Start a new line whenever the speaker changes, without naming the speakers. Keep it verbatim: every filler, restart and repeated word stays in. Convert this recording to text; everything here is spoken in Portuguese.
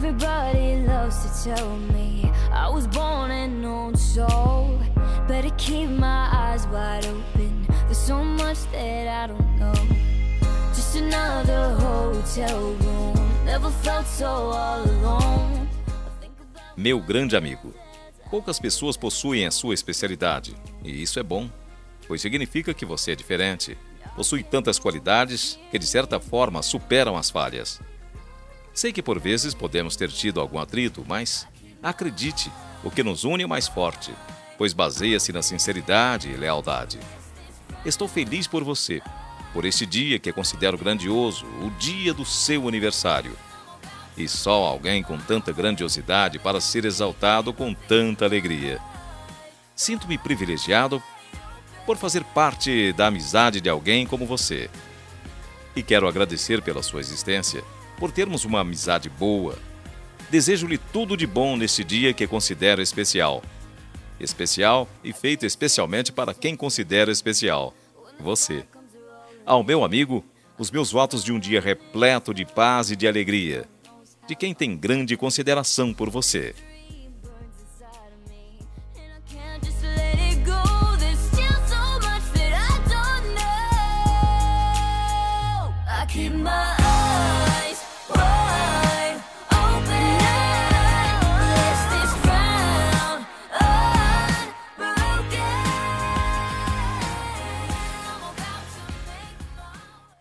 Everybody loves to tell me I was born an old soul. Better keep my eyes wide open. There's so much that I don't know. Just another hotel room. Never felt so all alone.
Meu grande amigo. Poucas pessoas possuem a sua especialidade, e isso é bom, pois significa que você é diferente. Possui tantas qualidades que, de certa forma, superam as falhas. Sei que por vezes podemos ter tido algum atrito, mas acredite, o que nos une é mais forte, pois baseia-se na sinceridade e lealdade. Estou feliz por você, por este dia que considero grandioso, o dia do seu aniversário. E só alguém com tanta grandiosidade para ser exaltado com tanta alegria. Sinto-me privilegiado por fazer parte da amizade de alguém como você. E quero agradecer pela sua existência, por termos uma amizade boa. Desejo-lhe tudo de bom neste dia que considero especial. Especial e feito especialmente para quem considero especial, você. Ao meu amigo, os meus votos de um dia repleto de paz e de alegria, de quem tem grande consideração por você.